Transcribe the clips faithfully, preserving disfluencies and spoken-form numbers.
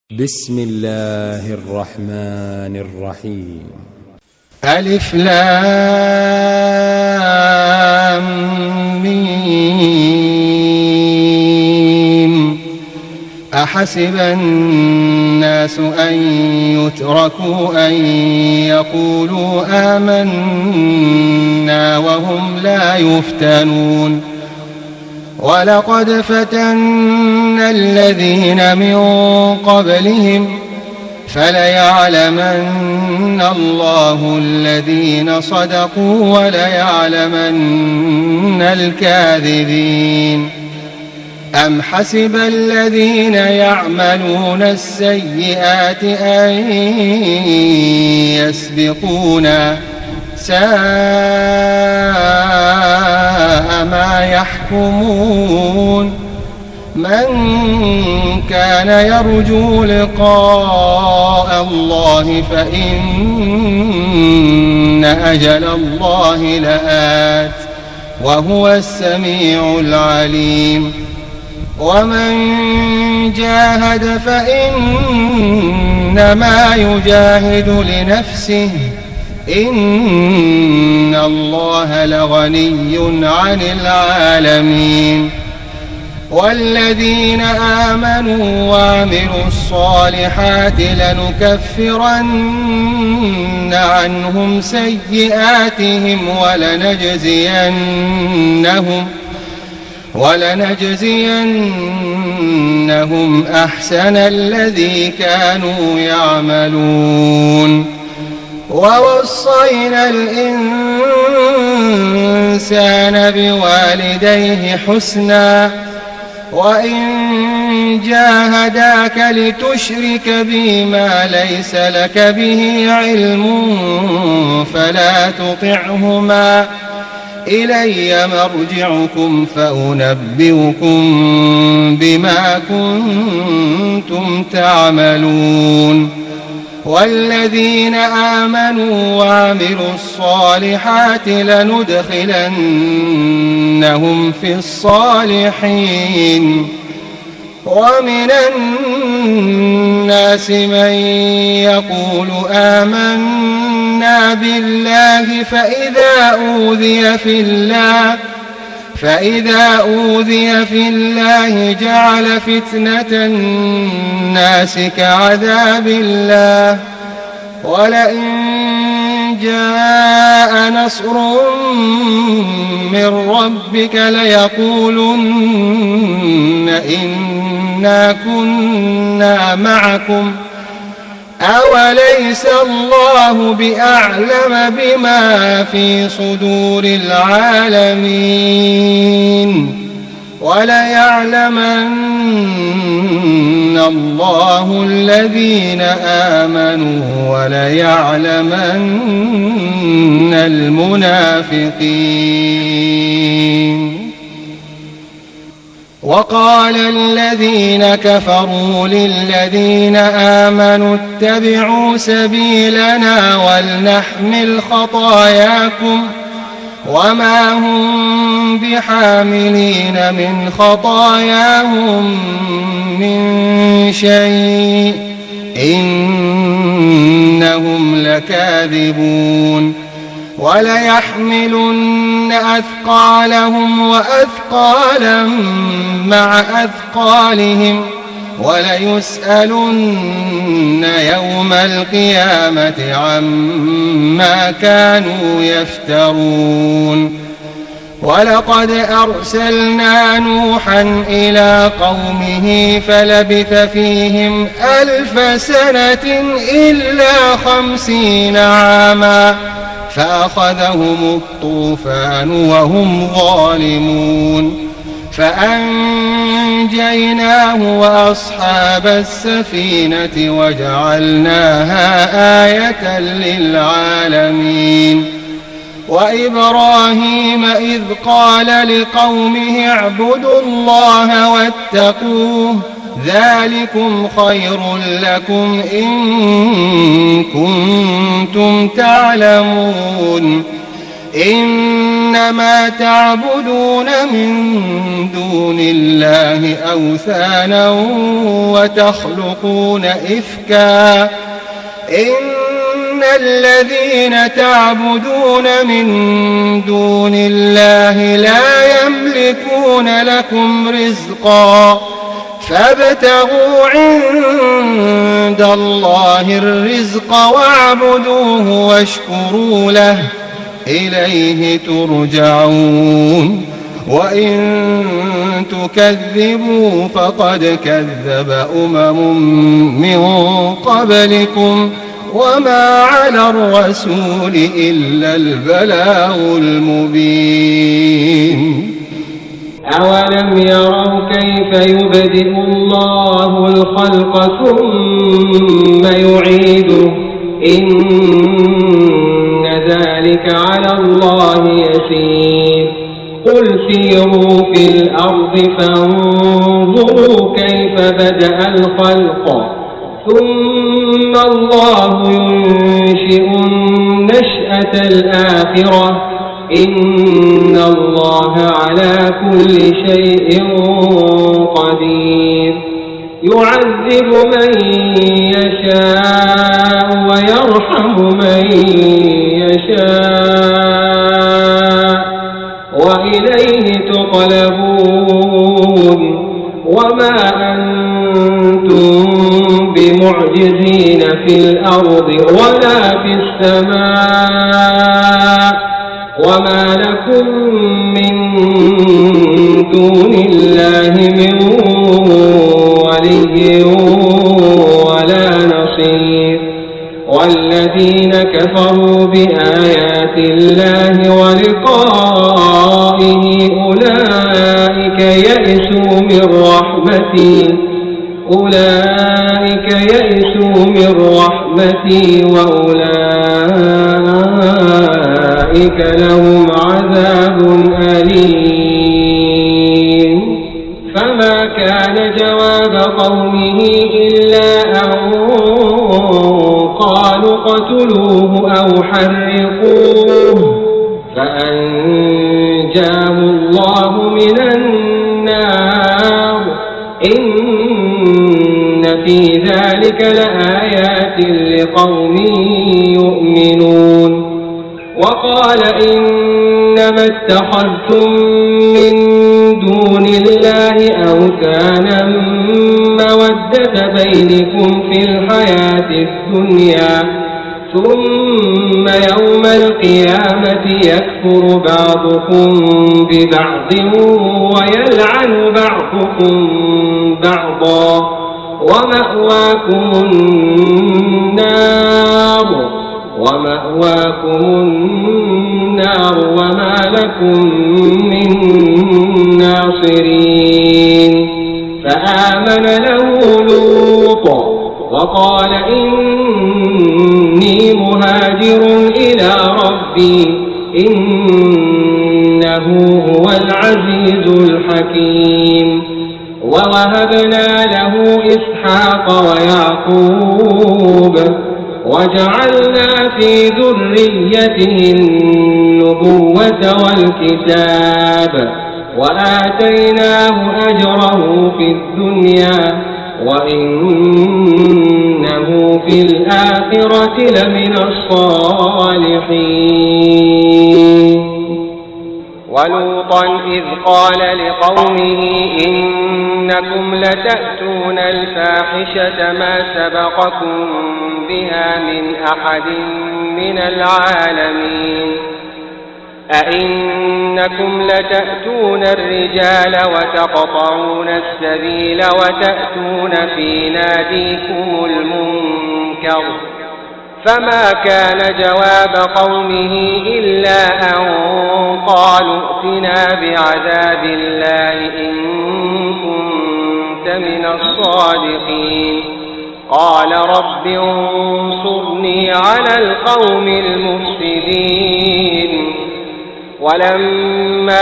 بسم الله الرحمن الرحيم. ألف لام ميم. أحسب الناس أن يتركوا أن يقولوا آمنا وهم لا يفتنون. ولقد فتنا الذين من قبلهم فليعلمن الله الذين صدقوا وليعلمن الكاذبين. أم حسب الذين يعملون السيئات أن يسبقونا ساء ما يحكمون. من كان يرجو لقاء الله فإن أجل الله لآت وهو السميع العليم. ومن جاهد فإنما يجاهد لنفسه إن الله لغني عن العالمين. والذين آمنوا وعملوا الصالحات لنكفرن عنهم سيئاتهم ولنجزينهم ولنجزينهم أحسن الذي كانوا يعملون. ووصينا الإنسان بوالديه حسنا وإن جاهداك لتشرك بي ما ليس لك به علم فلا تطعهما إلي مرجعكم فأنبئكم بما كنتم تعملون. والذين آمنوا وعملوا الصالحات لندخلنهم في الصالحين. ومن الناس من يقول آمنا بالله فإذا أوذي في الله فإذا أوذي في الله جعل فتنة الناس كعذاب الله. ولئن جاء نصر من ربك ليقولن إنا كنا معكم أوليس الله بأعلم بما في صدور العالمين. وليعلمن الله الذين آمنوا وليعلمن المنافقين. وقال الذين كفروا للذين آمنوا اتبعوا سبيلنا ولنحمل خطاياكم وما هم بحاملين من خطاياهم من شيء إنهم لكاذبون. وليحملن أثقالهم وأثقالا مع أثقالهم وليسألن يوم القيامة عما كانوا يفترون. ولقد أرسلنا نوحا إلى قومه فلبث فيهم ألف سنة إلا خمسين عاما فأخذهم الطوفان وهم ظالمون. فأنجيناه وأصحاب السفينة وجعلناها آية للعالمين. وإبراهيم إذ قال لقومه اعبدوا الله واتقوه ذلكم خير لكم إن كنتم تعلمون. إن إنما تعبدون من دون الله أوثانا وتخلقون إفكا إن الذين تعبدون من دون الله لا يملكون لكم رزقا فابتغوا عند الله الرزق واعبدوه واشكروا له إليه ترجعون وإن تكذبوا فقد كذب أمم من قبلكم وما على الرسول إلا البلاغ المبين. أولم يروا كيف يبدئ الله الخلق ثم يعيده إن ذلك على الله يسير قل سيروا في الأرض فانظروا كيف بدأ الخلق ثم الله ينشئ النشأة الآخرة إن الله على كل شيء قدير يعذب من يشاء ويرحم من يشاء وإليه تقلبون وما أنتم بمعجزين في الأرض ولا في السماء وما لكم من دون الله من ولي ولا نصير والذين كفروا بآيات الله ولقائه أولئك يئسوا من رحمتي أولئك يئسوا من رحمتي وأولئك لهم عذاب أليم. فما كان جواب قومه إلا أن قالوا اقتلوه أو حرقوه فأنجاه الله من النار إن في ذلك لآيات لقوم يؤمنون. وقال إنما اتخذتم من دون الله أوثانا مودة بينكم في الحياة الدنيا ثم يوم القيامة يكفر بعضكم ببعض ويلعن بعضكم بعضا ومأواكم النار ومأواكم النار وما لكم من ناصرين. فآمن له لوط وقال إني مهاجر إلى ربي إنه هو العزيز الحكيم. ووهبنا له إسحاق ويعقوب وجعلنا في ذريته النبوة والكتاب وآتيناه أجره في الدنيا وإنه في الآخرة لمن الصالحين. ولوطا إذ قال لقومه إنكم لتأتون الفاحشة ما سبقكم بها من أحد من العالمين أئنكم لتأتون الرجال وتقطعون السبيل وتأتون في ناديكم المنكر فما كان جواب قومه إلا أن قالوا ائتنا بعذاب الله إن كنت من الصادقين. قال رب انصرني على القوم المفسدين. ولما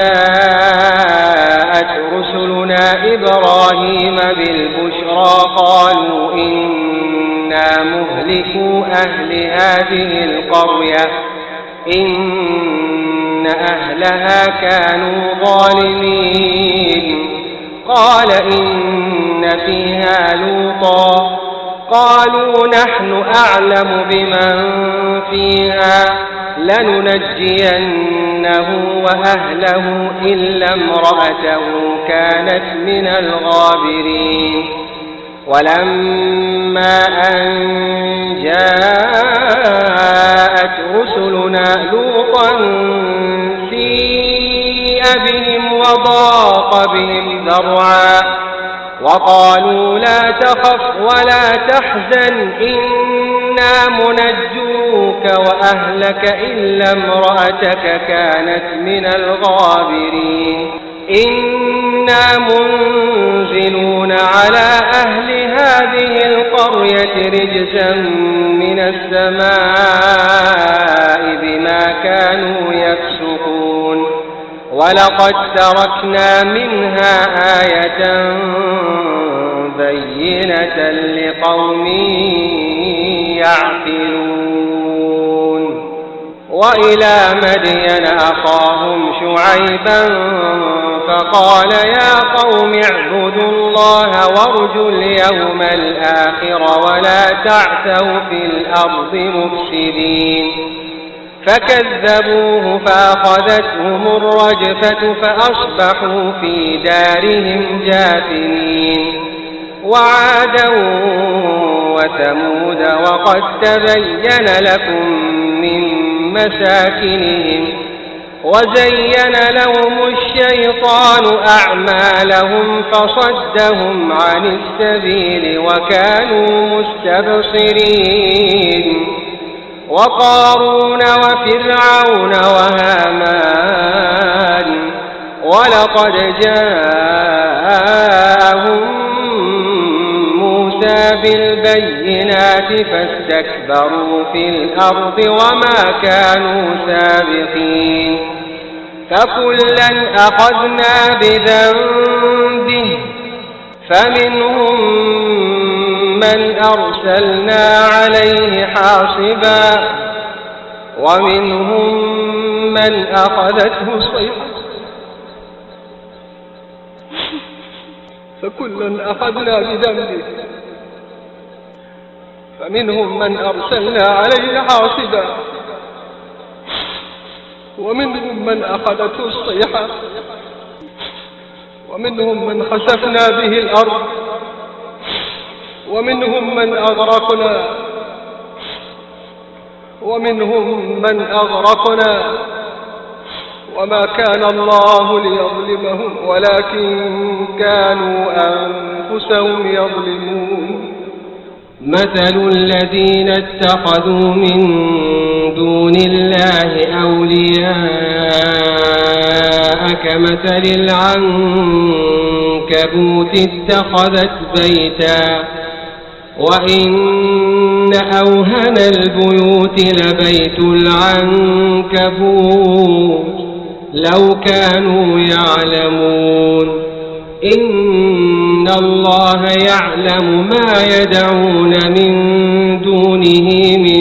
جاءت رسلنا إبراهيم بالبشرى قالوا إنا مهلكو أهل هذه القرية إن أهلها كانوا ظالمين قال إن فيها لوطا قالوا نحن أعلم بمن فيها لننجينه وأهله إلا امرأته كانت من الغابرين ولما أن جاءت رسلنا لوطا سيء بهم وضاق بهم ذرعا وقالوا لا تخف ولا تحزن إنا منجوك وأهلك إلا امرأتك كانت من الغابرين إنا منزلون على أهل هذه القرية رجزا من السماء بما كانوا يفسقون ولقد تركنا منها آية بينة لقوم يعقلون وإلى مدين أخاهم شعيبا فقال يا قوم اعبدوا الله وارجوا اليوم الآخر ولا تعثوا في الأرض مفسدين فكذبوه فأخذتهم الرجفة فأصبحوا في دارهم جاثمين وعادا وثمود وقد تبين لكم من مساكنهم وزين لهم الشيطان أعمالهم فصدهم عن السبيل وكانوا مستبصرين وقارون وفرعون وهامان ولقد جاءهم موسى بالبينات فاستكبروا في الأرض وما كانوا سابقين فكلا أخذنا بذنبه فمنهم من أرسلنا عليه حاصبا ومنهم من أخذته الصيحة فكلا أخذنا بذنبه فمنهم من أرسلنا عليه حاصبا ومنهم من أخذته الصيحة ومنهم من خسفنا به الأرض ومنهم من أغرقنا ومنهم من أغرقنا وما كان الله ليظلمهم ولكن كانوا أنفسهم يظلمون مثل الذين اتخذوا من دون الله أولياء كمثل العنكبوت اتخذت بيتا وإن أوهن البيوت لبيت العنكبوت لو كانوا يعلمون إن الله يعلم ما يدعون من دونه من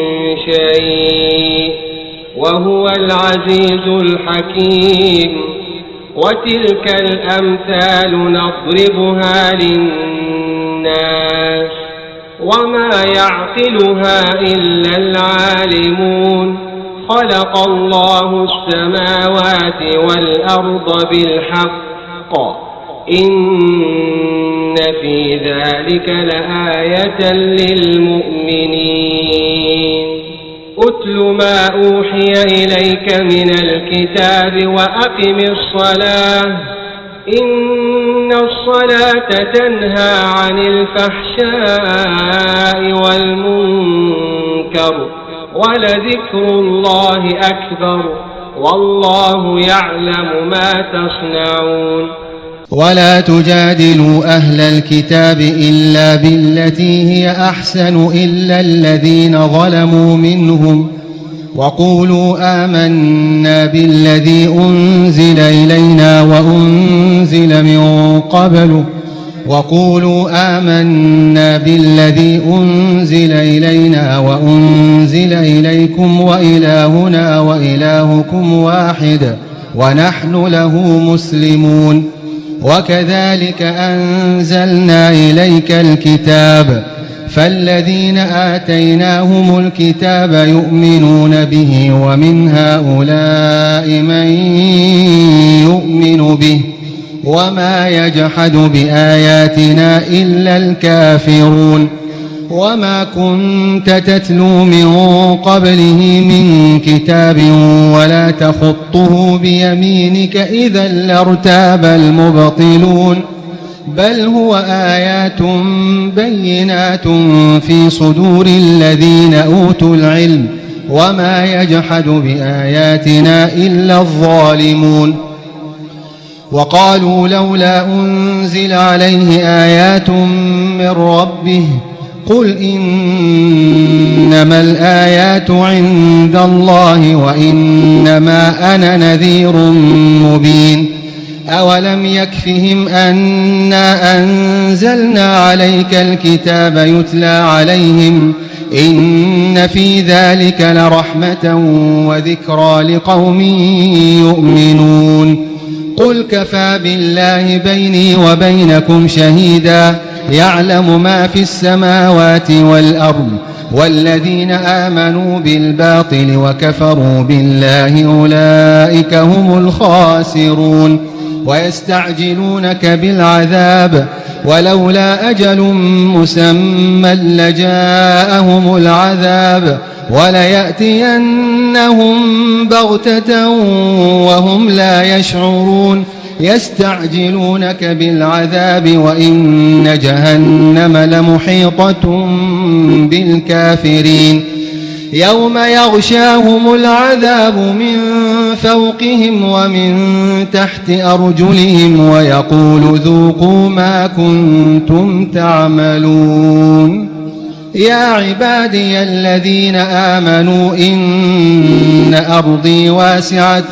شيء وهو العزيز الحكيم وتلك الأمثال نضربها للناس وما يعقلها إلا العالمون خلق الله السماوات والأرض بالحق إن في ذلك لآية للمؤمنين أتل ما أوحي إليك من الكتاب وأقم الصلاة إن الصلاة تنهى عن الفحشاء والمنكر ولذكر الله أكبر والله يعلم ما تصنعون ولا تجادلوا أهل الكتاب إلا بالتي هي أحسن إلا الذين ظلموا منهم وقولوا آمنا بالذي أنزل إلينا وأنزل من قبل وقولوا آمنا بالذي أنزل إلينا وأنزل إليكم وإلهنا وإلهكم واحد ونحن له مسلمون. وكذلك أنزلنا إليك الكتاب فالذين آتيناهم الكتاب يؤمنون به ومن هؤلاء من يؤمن به وما يجحد بآياتنا إلا الكافرون. وما كنت تتلو من قبله من كتاب ولا تخطه بيمينك إذا لارتاب المبطلون بل هو آيات بينات في صدور الذين أوتوا العلم وما يجحد بآياتنا إلا الظالمون. وقالوا لولا أنزل عليه آيات من ربه قل إنما الآيات عند الله وإنما أنا نذير مبين. أولم يكفهم أنا أنزلنا عليك الكتاب يتلى عليهم إن في ذلك لرحمة وذكرى لقوم يؤمنون. قل كفى بالله بيني وبينكم شهيدا يعلم ما في السماوات والأرض والذين آمنوا بالباطل وكفروا بالله أولئك هم الخاسرون. ويستعجلونك بالعذاب ولولا أجل مسمى لجاءهم العذاب وليأتينهم بغتة وهم لا يشعرون. يستعجلونك بالعذاب وإن جهنم لمحيطة بالكافرين. يوم يغشاهم العذاب من فوقهم ومن تحت أرجلهم ويقول ذوقوا ما كنتم تعملون. يا عبادي الذين آمنوا إن أرضي واسعة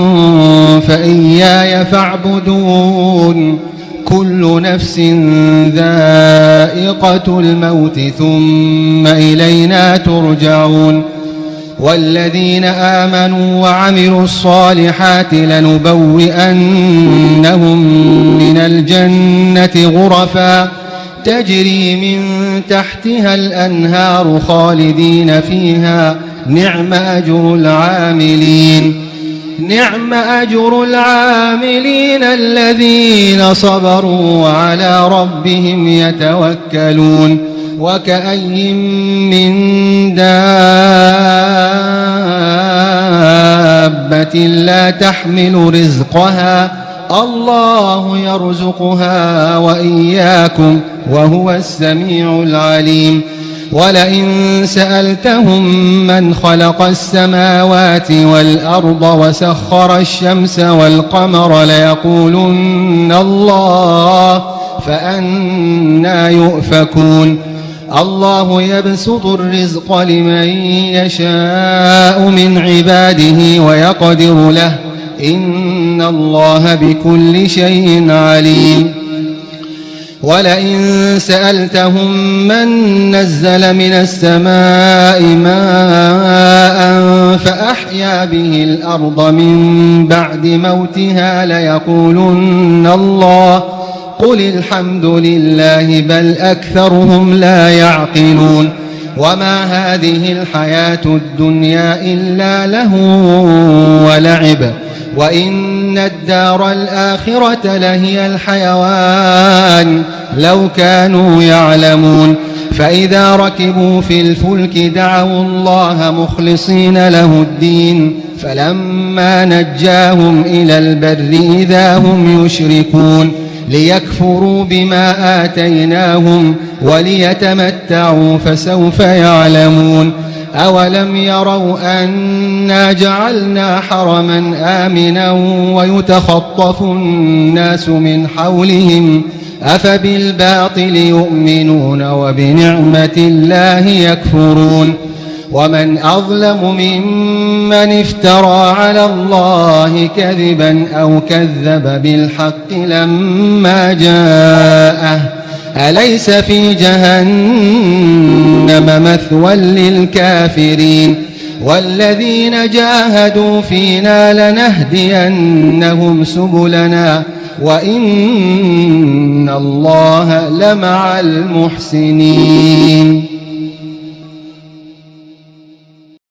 فإياي فاعبدون. كل نفس ذائقة الموت ثم إلينا ترجعون. والذين آمنوا وعملوا الصالحات لنبوئنهم من الجنة غرفا تجري من تحتها الأنهار خالدين فيها نعم أجر العاملين. نعم أجر العاملين الذين صبروا وعلى ربهم يتوكلون. وكأي من دابة لا تحمل رزقها الله يرزقها وإياكم وهو السميع العليم. ولئن سألتهم من خلق السماوات والأرض وسخر الشمس والقمر ليقولن الله فأنى يؤفكون. الله يبسط الرزق لمن يشاء من عباده ويقدر له إن الله بكل شيء عليم. ولئن سألتهم من نزل من السماء ماء فأحيا به الأرض من بعد موتها ليقولن الله قل الحمد لله بل أكثرهم لا يعقلون. وما هذه الحياة الدنيا إلا لهو ولعب وإن الدار الآخرة لهي الحيوان لو كانوا يعلمون. فإذا ركبوا في الفلك دعوا الله مخلصين له الدين فلما نجاهم إلى البر إذا هم يشركون ليكفروا بما آتيناهم وليتمتعوا فسوف يعلمون. أولم يروا أنا جعلنا حرما آمنا ويتخطف الناس من حولهم أفبالباطل يؤمنون وبنعمة الله يكفرون. ومن أظلم ممن افترى على الله كذبا أو كذب بالحق لما جاءه أليس في جهنم مثوى للكافرين والذين جاهدوا فينا لنهدينهم سبلنا وإن الله لمع المحسنين